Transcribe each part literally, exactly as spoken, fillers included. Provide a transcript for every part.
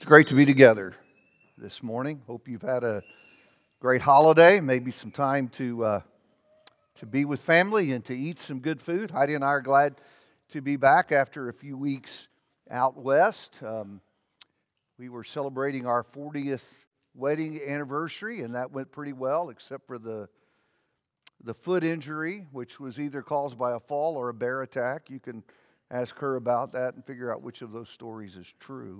great to be together this morning. Hope you've had a great holiday, maybe some time to uh, to be with family and to eat some good food. Heidi and I are glad to be back after a few weeks out west. Um, we were celebrating our fortieth wedding anniversary, and that went pretty well, except for the the foot injury, which was either caused by a fall or a bear attack. You can ask her about that and figure out which of those stories is true.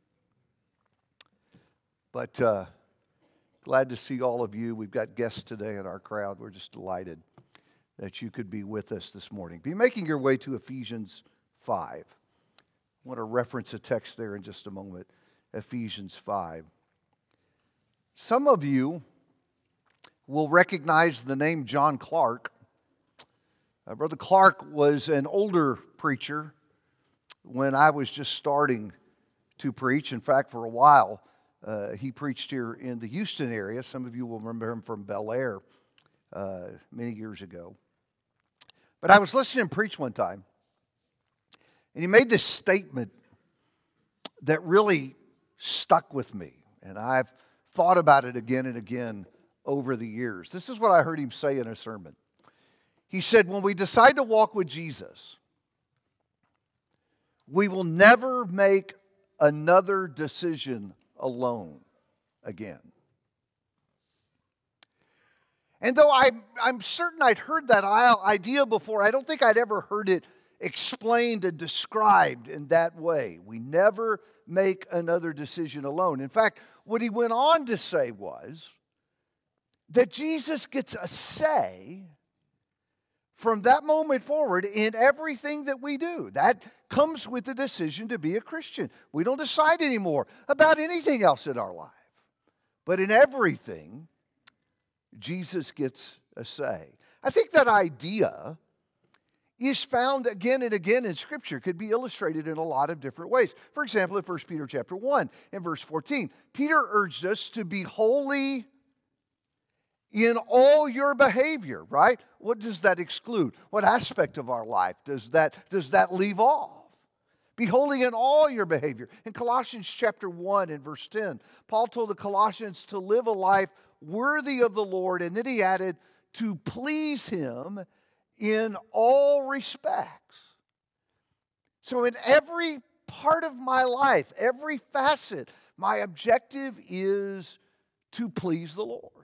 But uh, glad to see all of you. We've got guests today in our crowd. We're just delighted that you could be with us this morning. Be making your way to Ephesians five. I want to reference a text there in just a moment. Ephesians five. Some of you will recognize the name John Clark. Uh, Brother Clark was an older preacher when I was just starting to preach. In fact, for a while, Uh, he preached here in the Houston area. Some of you will remember him from Bel Air uh, many years ago. But I was listening to him preach one time, and he made this statement that really stuck with me, and I've thought about it again and again over the years. This is what I heard him say in a sermon. He said, when we decide to walk with Jesus, we will never make another decision alone again. And though I, I'm certain I'd heard that idea before, I don't think I'd ever heard it explained and described in that way. We never make another decision alone. In fact, what he went on to say was that Jesus gets a say from that moment forward in everything that we do. That comes with the decision to be a Christian. We don't decide anymore about anything else in our life. But in everything, Jesus gets a say. I think that idea is found again and again in Scripture. It could be illustrated in a lot of different ways. For example, in First Peter chapter one, in verse fourteen, Peter urged us to be holy in all your behavior, right? What does that exclude? What aspect of our life does that, does that leave off? Be holy in all your behavior. In Colossians chapter one and verse ten, Paul told the Colossians to live a life worthy of the Lord, and then he added, to please Him in all respects. So in every part of my life, every facet, my objective is to please the Lord.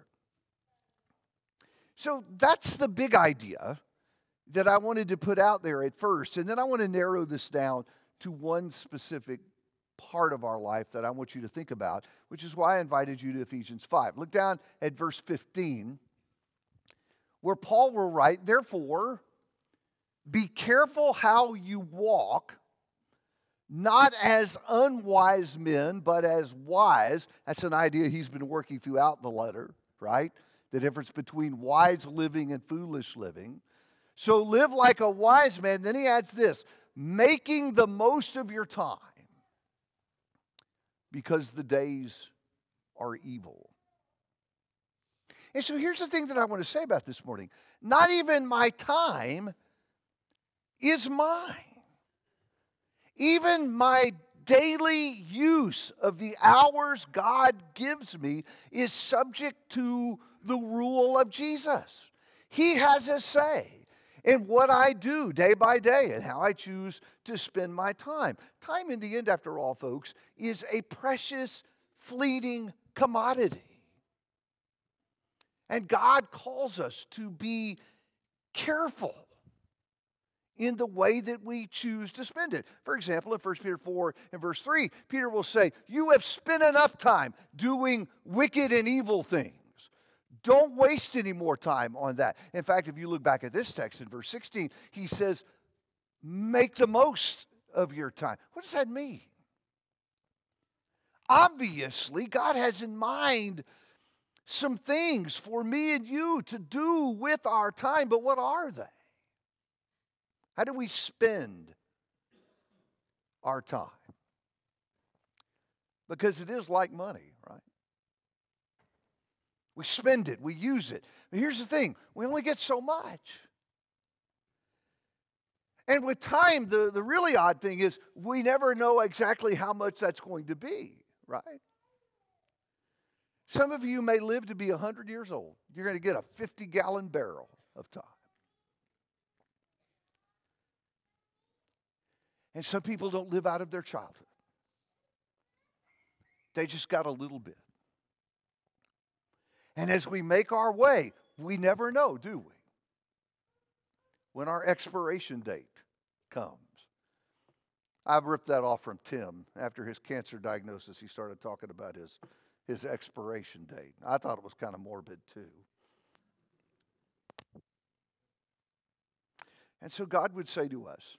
So that's the big idea that I wanted to put out there at first. And then I want to narrow this down to one specific part of our life that I want you to think about, which is why I invited you to Ephesians five. Look down at verse fifteen, where Paul will write, therefore, be careful how you walk, not as unwise men, but as wise. That's an idea he's been working throughout the letter, right? The difference between wise living and foolish living. So live like a wise man. Then he adds this, making the most of your time, because the days are evil. And so here's the thing that I want to say about this morning. Not even my time is mine. Even my daily use of the hours God gives me is subject to the rule of Jesus. He has a say in what I do day by day and how I choose to spend my time. Time in the end, after all, folks, is a precious, fleeting commodity. And God calls us to be careful in the way that we choose to spend it. For example, in First Peter four and verse three, Peter will say, you have spent enough time doing wicked and evil things. Don't waste any more time on that. In fact, if you look back at this text in verse sixteen, he says, make the most of your time. What does that mean? Obviously, God has in mind some things for me and you to do with our time, but what are they? How do we spend our time? Because it is like money, right? We spend it, we use it. But here's the thing, we only get so much. And with time, the, the really odd thing is we never know exactly how much that's going to be, right? Some of you may live to be one hundred years old. You're going to get a fifty-gallon barrel of time. And some people don't live out of their childhood. They just got a little bit. And as we make our way, we never know, do we? When our expiration date comes. I ripped that off from Tim. After his cancer diagnosis, he started talking about his, his expiration date. I thought it was kind of morbid too. And so God would say to us,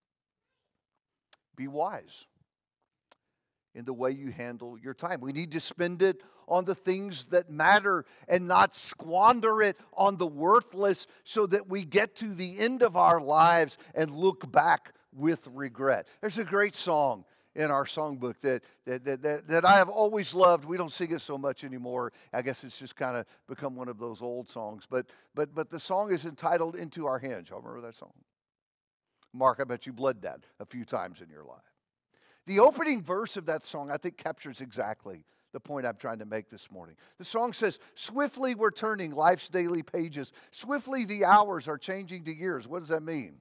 be wise in the way you handle your time. We need to spend it on the things that matter and not squander it on the worthless so that we get to the end of our lives and look back with regret. There's a great song in our songbook that, that, that, that, that I have always loved. We don't sing it so much anymore. I guess it's just kind of become one of those old songs. But, but, but the song is entitled Into Our Hands. Y'all remember that song? Mark, I bet you bled that a few times in your life. The opening verse of that song, I think, captures exactly the point I'm trying to make this morning. The song says, swiftly we're turning life's daily pages. Swiftly the hours are changing to years. What does that mean?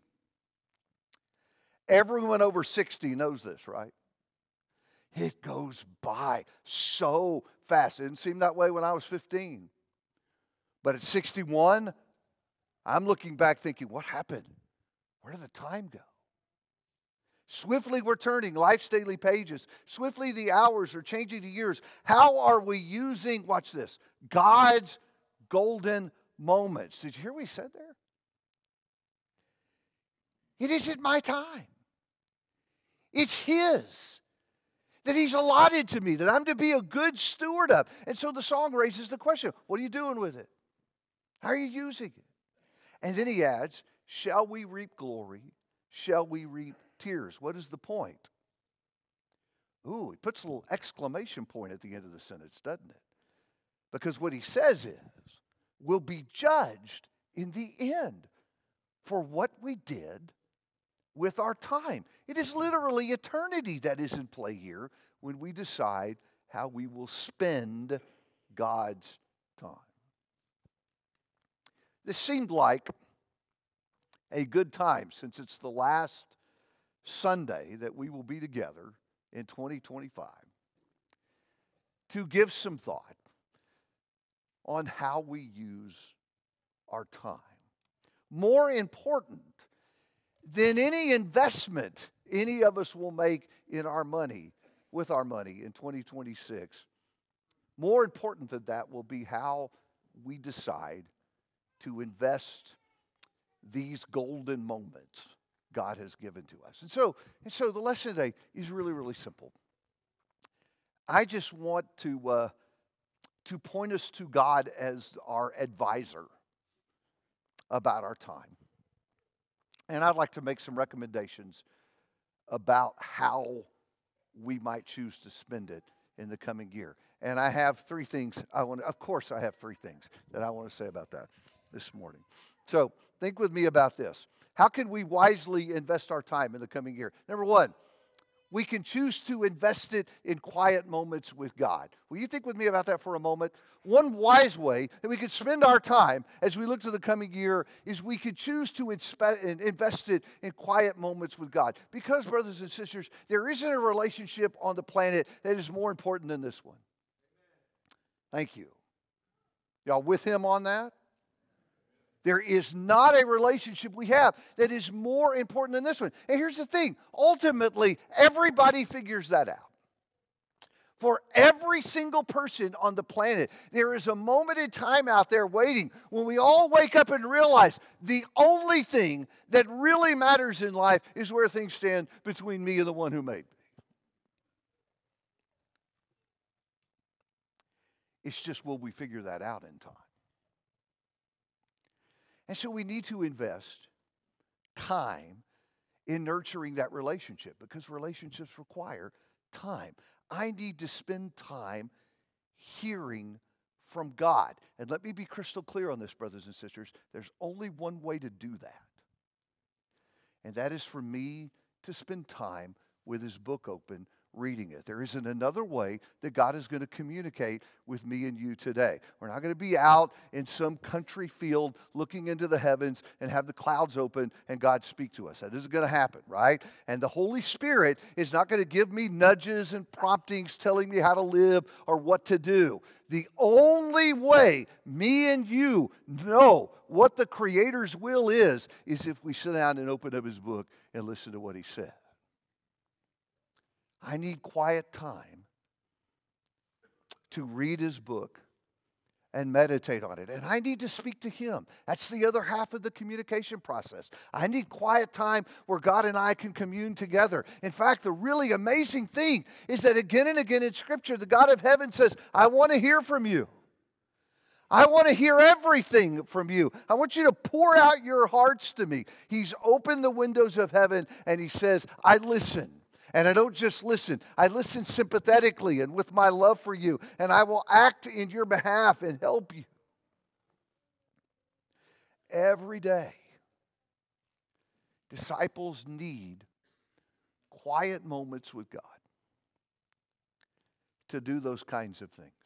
Everyone over sixty knows this, right? It goes by so fast. It didn't seem that way when I was fifteen. But at sixty-one, I'm looking back thinking, what happened? Where did the time go? Swiftly we're turning life's daily pages. Swiftly the hours are changing to years. How are we using, watch this, God's golden moments? Did you hear what he said there? It isn't my time. It's his. That he's allotted to me, that I'm to be a good steward of. And so the song raises the question, what are you doing with it? How are you using it? And then he adds, shall we reap glory? Shall we reap tears? What is the point? Ooh, he puts a little exclamation point at the end of the sentence, doesn't it? Because what he says is, we'll be judged in the end for what we did with our time. It is literally eternity that is in play here when we decide how we will spend God's time. This seemed like a good time since it's the last Sunday that we will be together in twenty twenty-five to give some thought on how we use our time. More important than any investment any of us will make in our money, with our money in twenty twenty-six, more important than that will be how we decide to invest these golden moments God has given to us. And so, and so the lesson today is really, really simple. I just want to, uh, to point us to God as our advisor about our time. And I'd like to make some recommendations about how we might choose to spend it in the coming year. And I have three things I want to, of course I have three things that I want to say about that this morning. So think with me about this. How can we wisely invest our time in the coming year? Number one, we can choose to invest it in quiet moments with God. Will you think with me about that for a moment? One wise way that we could spend our time as we look to the coming year is we could choose to inspe- invest it in quiet moments with God. Because, brothers and sisters, there isn't a relationship on the planet that is more important than this one. Thank you. Y'all with him on that? There is not a relationship we have that is more important than this one. And here's the thing. Ultimately, everybody figures that out. For every single person on the planet, there is a moment in time out there waiting when we all wake up and realize the only thing that really matters in life is where things stand between me and the one who made me. It's just, will we figure that out in time? And so we need to invest time in nurturing that relationship because relationships require time. I need to spend time hearing from God. And let me be crystal clear on this, brothers and sisters. There's only one way to do that. And that is for me to spend time with his book open, reading it. There isn't another way that God is going to communicate with me and you today. We're not going to be out in some country field looking into the heavens and have the clouds open and God speak to us. That isn't going to happen, right? And the Holy Spirit is not going to give me nudges and promptings telling me how to live or what to do. The only way me and you know what the Creator's will is, is if we sit down and open up His book and listen to what He said. I need quiet time to read His book and meditate on it. And I need to speak to Him. That's the other half of the communication process. I need quiet time where God and I can commune together. In fact, the really amazing thing is that again and again in Scripture, the God of heaven says, I want to hear from you. I want to hear everything from you. I want you to pour out your hearts to me. He's opened the windows of heaven and He says, I listen. And I don't just listen. I listen sympathetically and with my love for you. And I will act in your behalf and help you. Every day, disciples need quiet moments with God to do those kinds of things.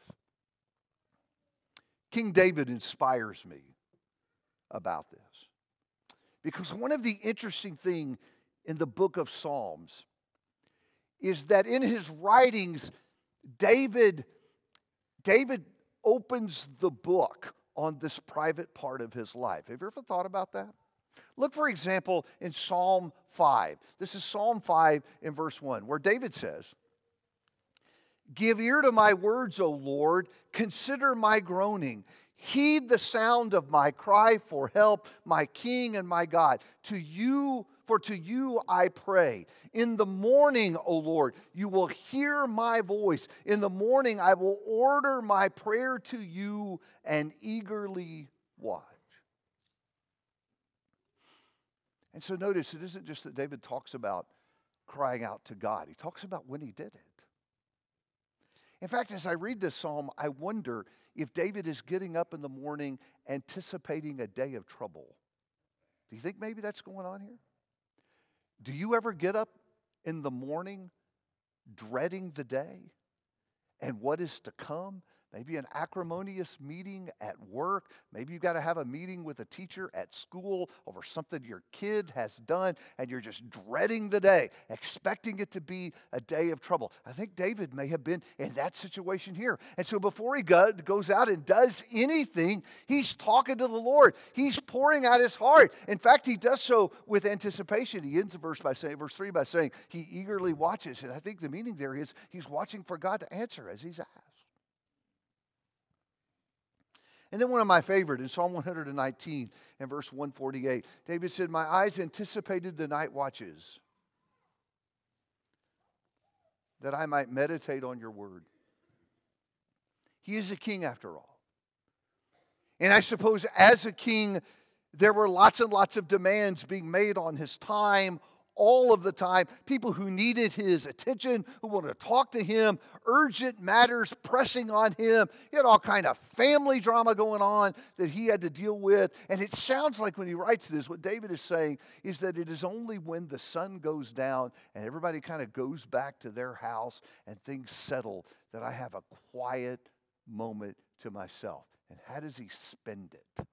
King David inspires me about this. Because one of the interesting things in the book of Psalms is that in his writings, David, David opens the book on this private part of his life. Have you ever thought about that? Look, for example, in Psalm five. This is Psalm five in verse one, where David says, Give ear to my words, O Lord. Consider my groaning. Heed the sound of my cry for help, my King and my God. To you For to you I pray. In the morning, O Lord, you will hear my voice. In the morning I will order my prayer to you and eagerly watch. And so notice, it isn't just that David talks about crying out to God. He talks about when he did it. In fact, as I read this psalm, I wonder if David is getting up in the morning anticipating a day of trouble. Do you think maybe that's going on here? Do you ever get up in the morning dreading the day and what is to come? Maybe an acrimonious meeting at work. Maybe you've got to have a meeting with a teacher at school over something your kid has done, and you're just dreading the day, expecting it to be a day of trouble. I think David may have been in that situation here. And so before he go, goes out and does anything, he's talking to the Lord. He's pouring out his heart. In fact, he does so with anticipation. He ends the verse by saying, verse three by saying, he eagerly watches. And I think the meaning there is he's watching for God to answer as he's asked. And then one of my favorite, in Psalm one nineteen and verse one forty-eight, David said, My eyes anticipated the night watches, that I might meditate on your word. He is a king after all. And I suppose as a king, there were lots and lots of demands being made on his time, all of the time. People who needed his attention, who wanted to talk to him, urgent matters pressing on him. He had all kind of family drama going on that he had to deal with. And it sounds like when he writes this, what David is saying is that it is only when the sun goes down and everybody kind of goes back to their house and things settle that I have a quiet moment to myself. And how does he spend it?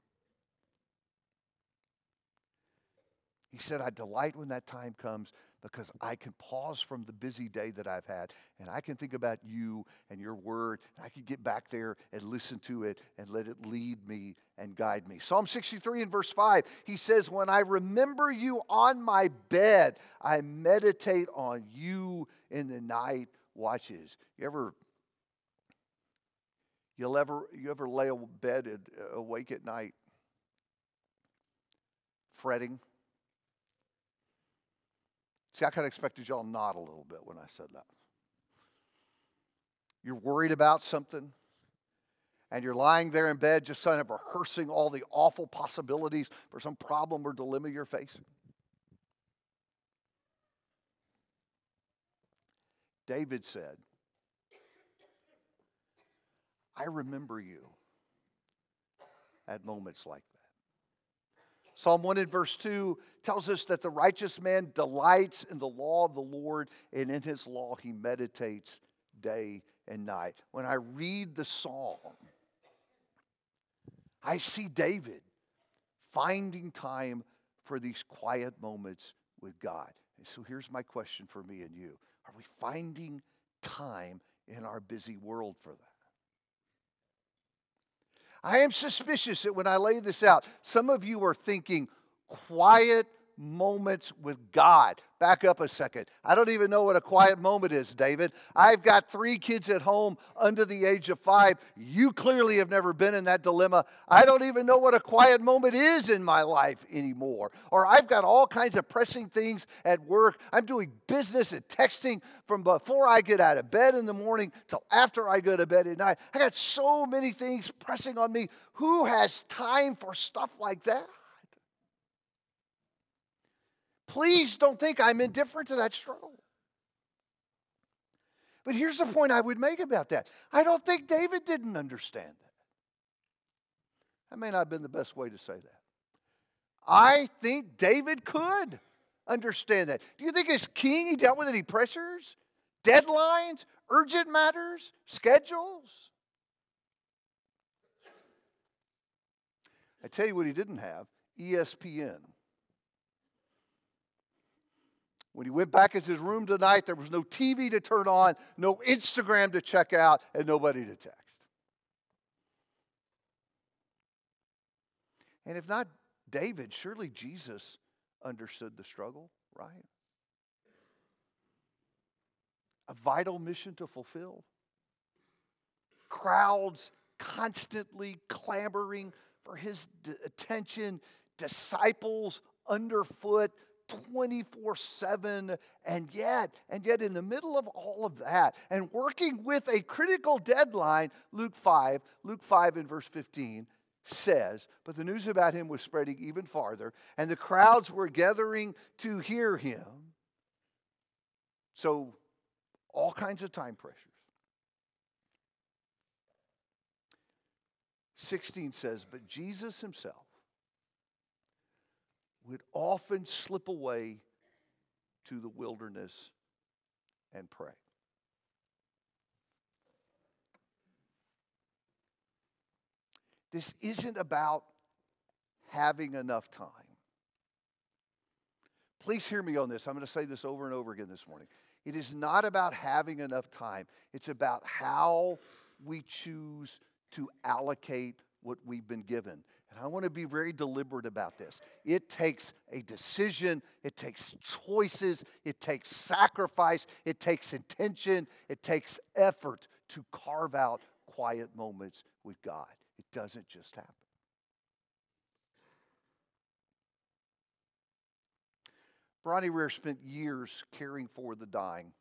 He said, I delight when that time comes because I can pause from the busy day that I've had and I can think about you and your word. And I can get back there and listen to it and let it lead me and guide me. Psalm sixty-three and verse five, he says, when I remember you on my bed, I meditate on you in the night watches. You ever, you'll ever, you ever lay in bed and awake at night fretting? See, I kind of expected y'all to nod a little bit when I said that. You're worried about something, and you're lying there in bed just kind of rehearsing all the awful possibilities for some problem or dilemma you're facing. David said, I remember you at moments like that. Psalm one and verse two tells us that the righteous man delights in the law of the Lord, and in his law he meditates day and night. When I read the psalm, I see David finding time for these quiet moments with God. And so here's my question for me and you. Are we finding time in our busy world for that? I am suspicious that when I lay this out, some of you are thinking quiet moments with God. Back up a second. I don't even know what a quiet moment is, David. I've got three kids at home under the age of five. You clearly have never been in that dilemma. I don't even know what a quiet moment is in my life anymore. Or I've got all kinds of pressing things at work. I'm doing business and texting from before I get out of bed in the morning till after I go to bed at night. I got so many things pressing on me. Who has time for stuff like that? Please don't think I'm indifferent to that struggle. But here's the point I would make about that. I don't think David didn't understand that. That may not have been the best way to say that. I think David could understand that. Do you think as king he dealt with any pressures, deadlines, urgent matters, schedules? I tell you what he didn't have, E S P N. When he went back in his room tonight, there was no T V to turn on, no Instagram to check out, and nobody to text. And if not David, surely Jesus understood the struggle, right? A vital mission to fulfill. Crowds constantly clamoring for his d- attention, disciples underfoot, twenty-four seven, and yet, and yet in the middle of all of that, and working with a critical deadline, Luke five, Luke five in verse fifteen says, but the news about him was spreading even farther, and the crowds were gathering to hear him. So, all kinds of time pressures. sixteen says, but Jesus himself would often slip away to the wilderness and pray. This isn't about having enough time. Please hear me on this. I'm going to say this over and over again this morning. It is not about having enough time. It's about how we choose to allocate what we've been given. And I want to be very deliberate about this. It takes a decision, it takes choices, it takes sacrifice, it takes intention, it takes effort to carve out quiet moments with God. It doesn't just happen. Bronnie Ware spent years caring for the dying.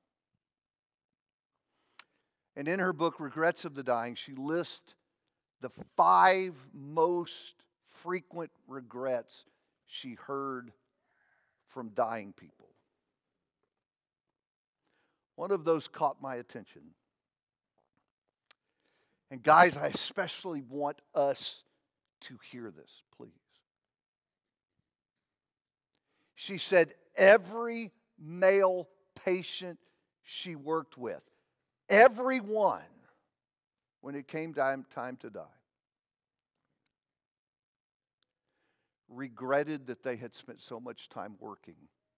And in her book, Regrets of the Dying, she lists the five most frequent regrets she heard from dying people. One of those caught my attention. And guys, I especially want us to hear this, please. She said every male patient she worked with, everyone, when it came time, time to die, regretted that they had spent so much time working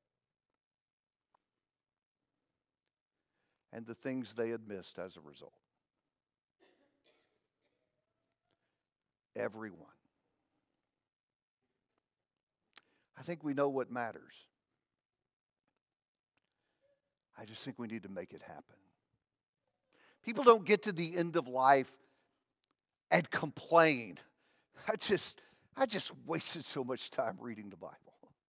and the things they had missed as a result. Everyone. I think we know what matters. I just think we need to make it happen. People don't get to the end of life and complain. I just, I just wasted so much time reading the Bible.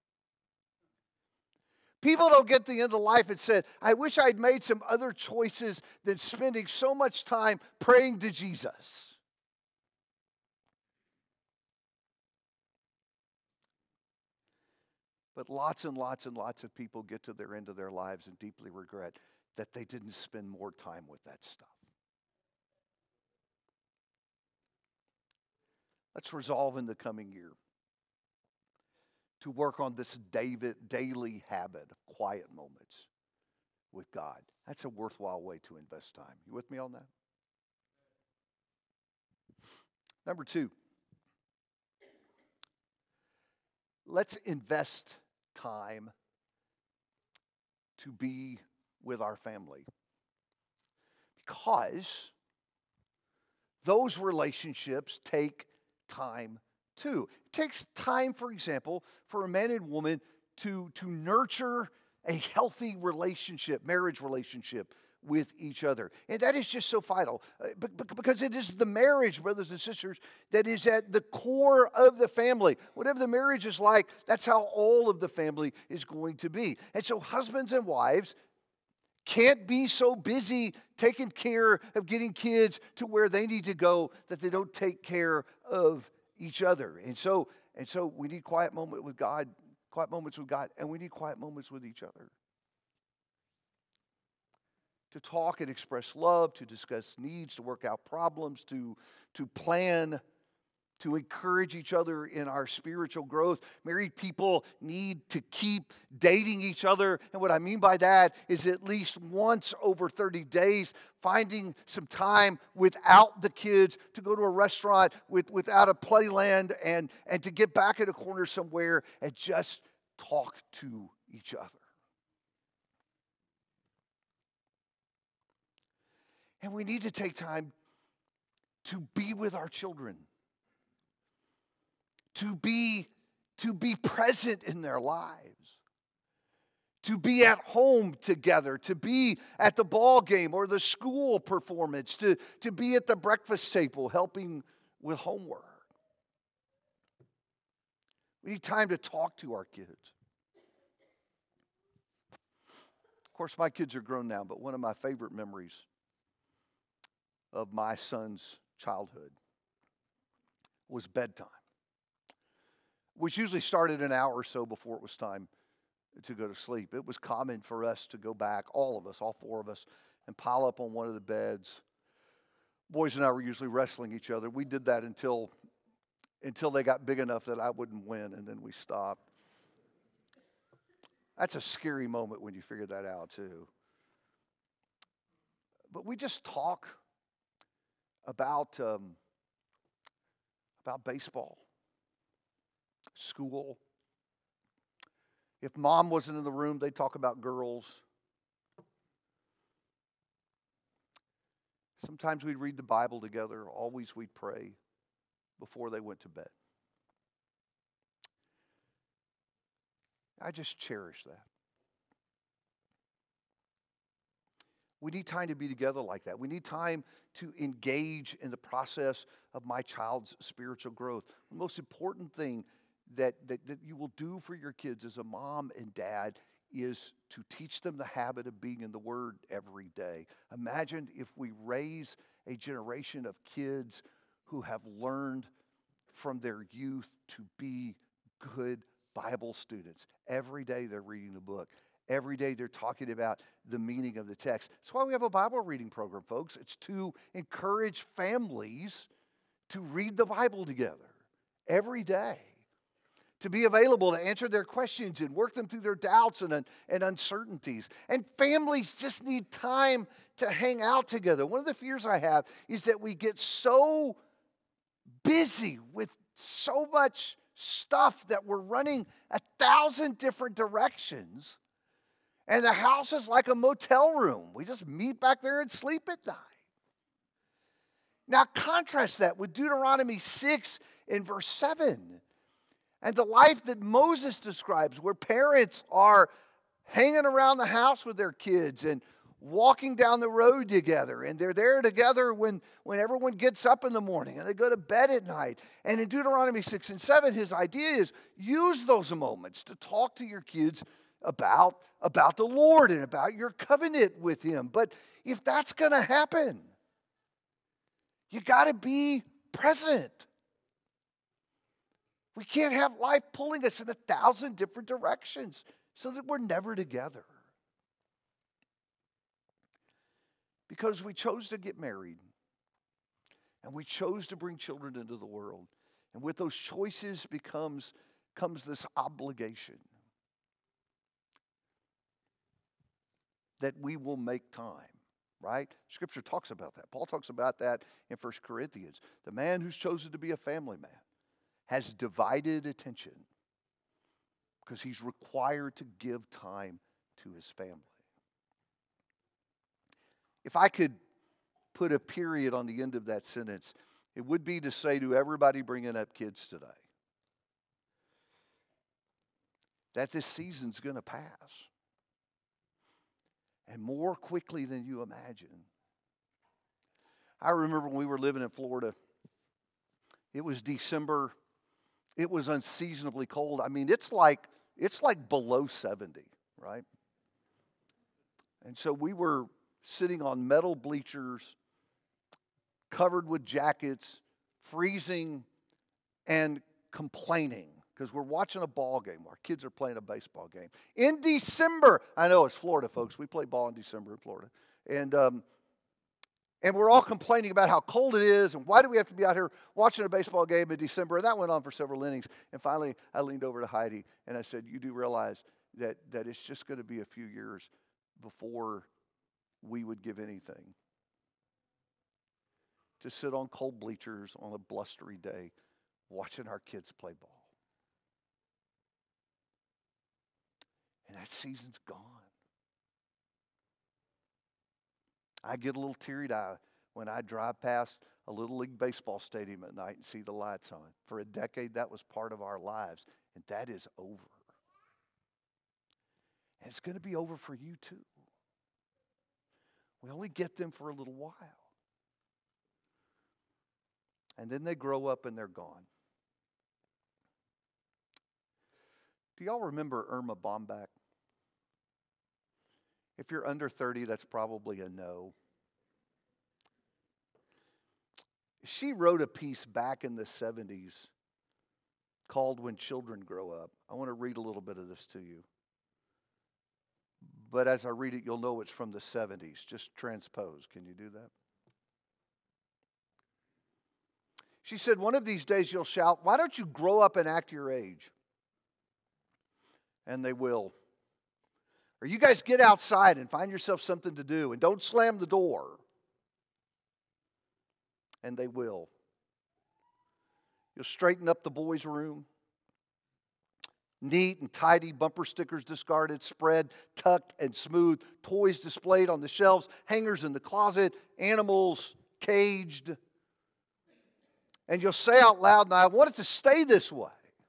People don't get to the end of life and say, I wish I'd made some other choices than spending so much time praying to Jesus. But lots and lots and lots of people get to their end of their lives and deeply regret that they didn't spend more time with that stuff. Let's resolve in the coming year to work on this David daily habit of quiet moments with God. That's a worthwhile way to invest time. You with me on that? Number two, let's invest time to be with our family, because those relationships take time too. It takes time, for example, for a man and woman to, to nurture a healthy relationship, marriage relationship with each other. And that is just so vital, uh, because it is the marriage, brothers and sisters, that is at the core of the family. Whatever the marriage is like, that's how all of the family is going to be. And so husbands and wives can't be so busy taking care of getting kids to where they need to go that they don't take care of each other. And so, and so we need quiet moment with God, quiet moments with God, and we need quiet moments with each other. To talk and express love, to discuss needs, to work out problems, to, to plan, to encourage each other in our spiritual growth. Married people need to keep dating each other. And what I mean by that is at least once over thirty days, finding some time without the kids to go to a restaurant with, without a playland, and, and to get back in a corner somewhere and just talk to each other. And we need to take time to be with our children, to be, to be present in their lives, to be at home together, to be at the ball game or the school performance, to, to be at the breakfast table helping with homework. We need time to talk to our kids. Of course, my kids are grown now, but one of my favorite memories of my son's childhood was bedtime, which usually started an hour or so before it was time to go to sleep. It was common for us to go back, all of us, all four of us, and pile up on one of the beds. Boys and I were usually wrestling each other. We did that until, until they got big enough that I wouldn't win, and then we stopped. That's a scary moment when you figure that out, too. But we just talk about um, about baseball, school. If mom wasn't in the room, they'd talk about girls. Sometimes we'd read the Bible together. Always we'd pray before they went to bed. I just cherish that. We need time to be together like that. We need time to engage in the process of my child's spiritual growth. The most important thing that, that, that you will do for your kids as a mom and dad is to teach them the habit of being in the Word every day. Imagine if we raise a generation of kids who have learned from their youth to be good Bible students. Every day they're reading the book. Every day they're talking about the meaning of the text. That's why we have a Bible reading program, folks. It's to encourage families to read the Bible together every day, to be available to answer their questions and work them through their doubts and, and uncertainties. And families just need time to hang out together. One of the fears I have is that we get so busy with so much stuff that we're running a thousand different directions. And the house is like a motel room. We just meet back there and sleep at night. Now contrast that with Deuteronomy six and verse seven. And the life that Moses describes, where parents are hanging around the house with their kids and walking down the road together. And they're there together when, when everyone gets up in the morning and they go to bed at night. And in Deuteronomy six and seven, his idea is use those moments to talk to your kids about, about the Lord and about your covenant with Him. But if that's going to happen, you got to be present. We can't have life pulling us in a thousand different directions so that we're never together. Because we chose to get married and we chose to bring children into the world. And with those choices becomes comes this obligation that we will make time, right? Scripture talks about that. Paul talks about that in First Corinthians. The man who's chosen to be a family man has divided attention because he's required to give time to his family. If I could put a period on the end of that sentence, it would be to say to everybody bringing up kids today that this season's going to pass. And more quickly than you imagine. I remember when we were living in Florida, it was December. It was unseasonably cold. I mean, it's like it's like below seventy, right? And so we were sitting on metal bleachers, covered with jackets, freezing, and complaining because we're watching a ball game. Our kids are playing a baseball game in December. I know it's Florida, folks. We play ball in December in Florida. And um, and we're all complaining about how cold it is and why do we have to be out here watching a baseball game in December. And that went on for several innings. And finally, I leaned over to Heidi and I said, you do realize that, that it's just going to be a few years before we would give anything to sit on cold bleachers on a blustery day watching our kids play ball. And that season's gone. I get a little teary-eyed when I drive past a Little League baseball stadium at night and see the lights on. For a decade, that was part of our lives, and that is over. And it's going to be over for you too. We only get them for a little while. And then they grow up and they're gone. Do y'all remember Irma Bombeck? If you're under thirty, that's probably a no. She wrote a piece back in the seventies called When Children Grow Up. I want to read a little bit of this to you. But as I read it, you'll know it's from the seventies. Just transpose. Can you do that? She said, one of these days you'll shout, why don't you grow up and act your age? And they will. Or you guys get outside and find yourself something to do and don't slam the door. And they will. You'll straighten up the boys' room. Neat and tidy, bumper stickers discarded, spread, tucked and smooth, toys displayed on the shelves, hangers in the closet, animals caged. And you'll say out loud, now I want it to stay this way.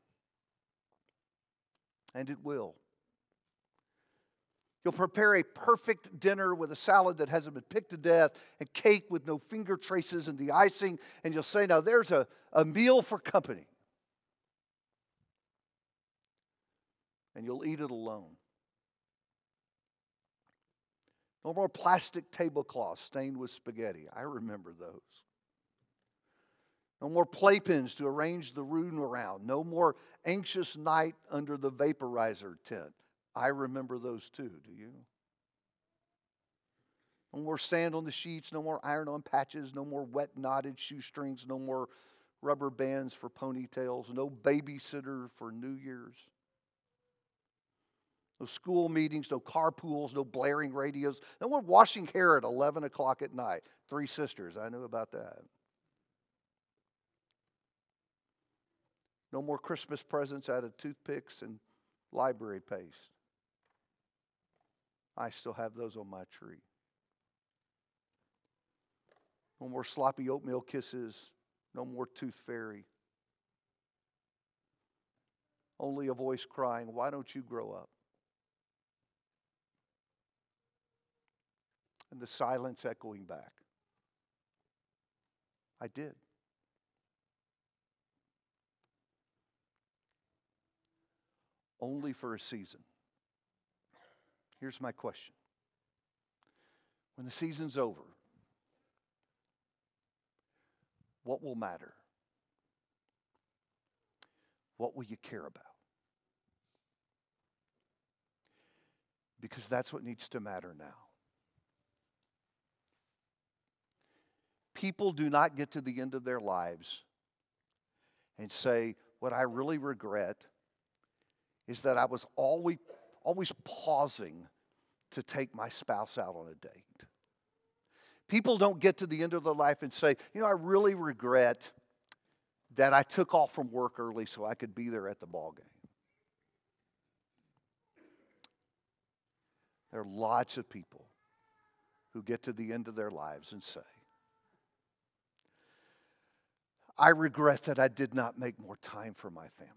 And it will. You'll prepare a perfect dinner with a salad that hasn't been picked to death and cake with no finger traces in the icing. And you'll say, now there's a, a meal for company. And you'll eat it alone. No more plastic tablecloths stained with spaghetti. I remember those. No more playpens to arrange the room around. No more anxious night under the vaporizer tent. I remember those too, do you? No more sand on the sheets, no more iron-on patches, no more wet knotted shoestrings, no more rubber bands for ponytails, no babysitter for New Year's. No school meetings, no carpools, no blaring radios, no more washing hair at eleven o'clock at night. Three sisters, I knew about that. No more Christmas presents out of toothpicks and library paste. I still have those on my tree. No more sloppy oatmeal kisses. No more tooth fairy. Only a voice crying, why don't you grow up? And the silence echoing back. I did. Only for a season. Here's my question. When the season's over, what will matter? What will you care about? Because that's what needs to matter now. People do not get to the end of their lives and say, what I really regret is that I was always, always pausing to take my spouse out on a date. People don't get to the end of their life and say, you know, I really regret that I took off from work early so I could be there at the ball game. There are lots of people who get to the end of their lives and say, I regret that I did not make more time for my family.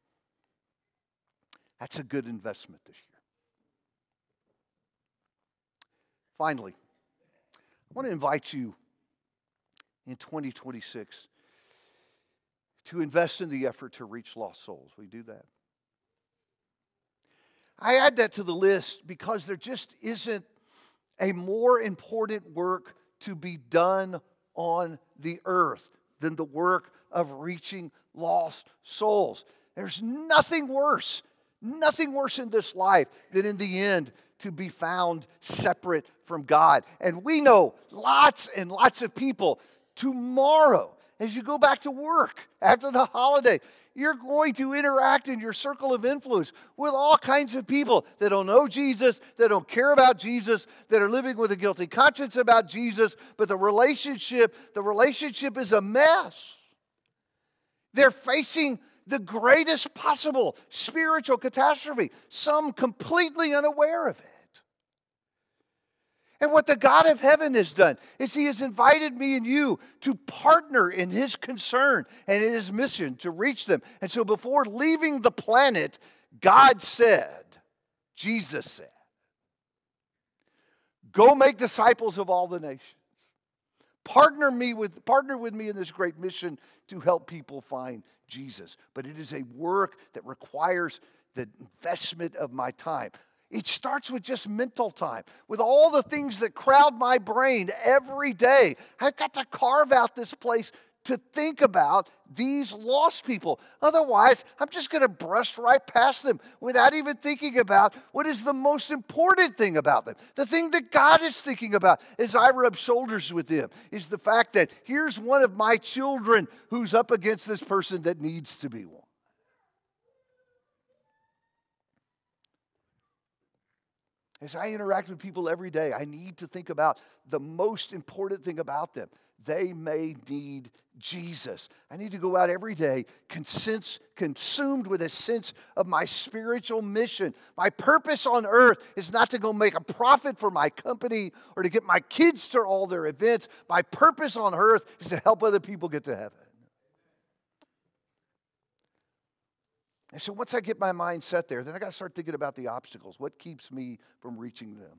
That's a good investment this year. Finally, I want to invite you in twenty twenty-six to invest in the effort to reach lost souls. We do that. I add that to the list because there just isn't a more important work to be done on the earth than the work of reaching lost souls. There's nothing worse, nothing worse in this life than in the end to be found separate from God. And we know lots and lots of people tomorrow, as you go back to work after the holiday, you're going to interact in your circle of influence with all kinds of people that don't know Jesus, that don't care about Jesus, that are living with a guilty conscience about Jesus, but the relationship, the relationship is a mess. They're facing the greatest possible spiritual catastrophe, some completely unaware of it. And what the God of heaven has done is He has invited me and you to partner in His concern and in His mission to reach them. And so before leaving the planet, God said, Jesus said, go make disciples of all the nations. Partner me with, partner with me in this great mission to help people find Jesus. But it is a work that requires the investment of my time. It starts with just mental time, with all the things that crowd my brain every day. I've got to carve out this place to think about these lost people. Otherwise, I'm just going to brush right past them without even thinking about what is the most important thing about them. The thing that God is thinking about as I rub shoulders with them is the fact that here's one of my children who's up against this person that needs to be one. As I interact with people every day, I need to think about the most important thing about them. They may need Jesus. I need to go out every day consens- consumed with a sense of my spiritual mission. My purpose on earth is not to go make a profit for my company or to get my kids to all their events. My purpose on earth is to help other people get to heaven. And so once I get my mind set there, then I got to start thinking about the obstacles. What keeps me from reaching them?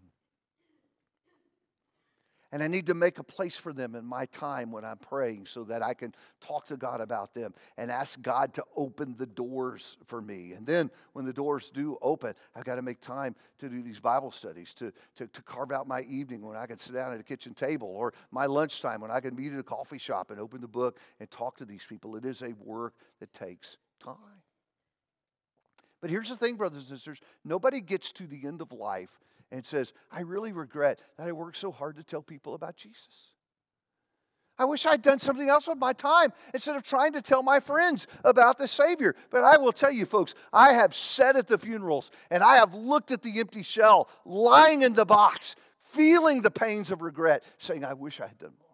And I need to make a place for them in my time when I'm praying so that I can talk to God about them and ask God to open the doors for me. And then when the doors do open, I've got to make time to do these Bible studies, to, to, to carve out my evening when I can sit down at a kitchen table, or my lunchtime when I can meet at a coffee shop and open the book and talk to these people. It is a work that takes time. But here's the thing, brothers and sisters. Nobody gets to the end of life and says, I really regret that I worked so hard to tell people about Jesus. I wish I'd done something else with my time instead of trying to tell my friends about the Savior. But I will tell you, folks, I have sat at the funerals and I have looked at the empty shell lying in the box, feeling the pains of regret, saying, I wish I had done more.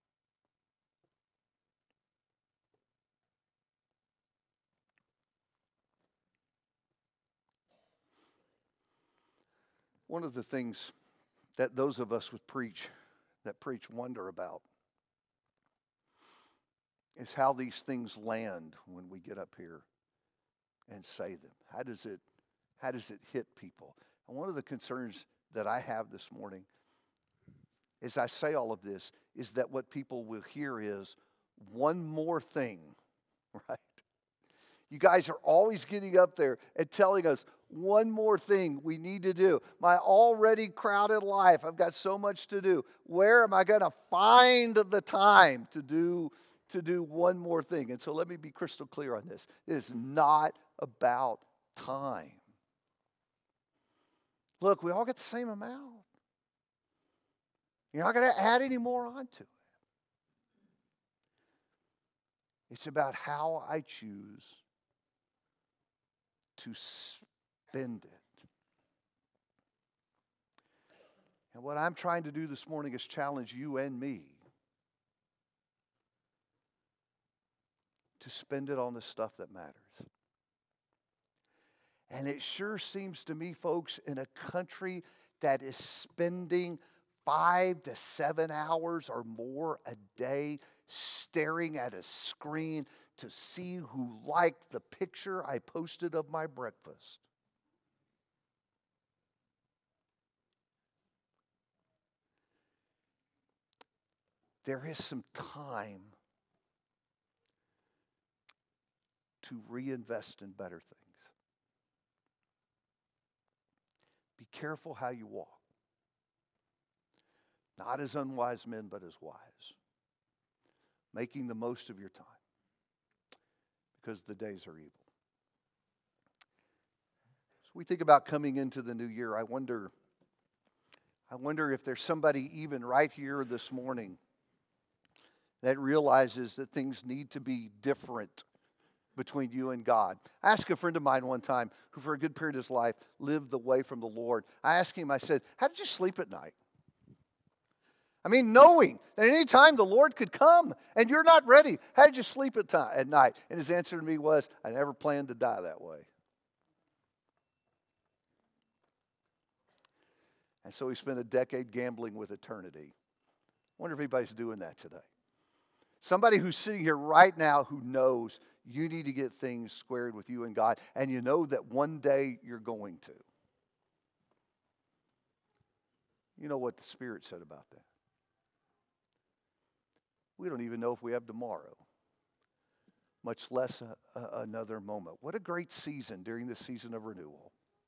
One of the things that those of us with preach, that preach wonder about is how these things land when we get up here and say them. How does it, how does it hit people? And one of the concerns that I have this morning as I say all of this is that what people will hear is one more thing, right? You guys are always getting up there and telling us one more thing we need to do. My already crowded life, I've got so much to do. Where am I going to find the time to do, to do one more thing? And so let me be crystal clear on this. It is not about time. Look, we all get the same amount. You're not going to add any more onto it. It's about how I choose to spend it. And what I'm trying to do this morning is challenge you and me to spend it on the stuff that matters. And it sure seems to me, folks, in a country that is spending five to seven hours or more a day staring at a screen to see who liked the picture I posted of my breakfast. There is some time to reinvest in better things. Be careful how you walk. Not as unwise men, but as wise. Making the most of your time. Because the days are evil. So we think about coming into the new year. I wonder, I wonder if there's somebody even right here this morning that realizes that things need to be different between you and God. I asked a friend of mine one time who for a good period of his life lived away from the Lord. I asked him, I said, how did you sleep at night? I mean, knowing that any time the Lord could come and you're not ready, how did you sleep at, time, at night? And his answer to me was, I never planned to die that way. And so he spent a decade gambling with eternity. I wonder if anybody's doing that today. Somebody who's sitting here right now who knows you need to get things squared with you and God, and you know that one day you're going to. You know what the Spirit said about that. We don't even know if we have tomorrow, much less a, a, another moment. What a great season during this season of renewal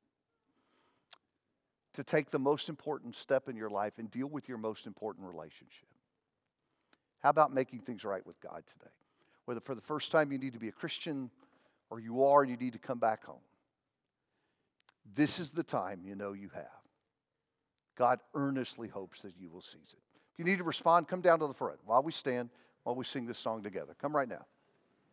to take the most important step in your life and deal with your most important relationship. How about making things right with God today? Whether for the first time you need to be a Christian or you are and you need to come back home. This is the time you know you have. God earnestly hopes that you will seize it. If you need to respond, come down to the front while we stand, while we sing this song together. Come right now.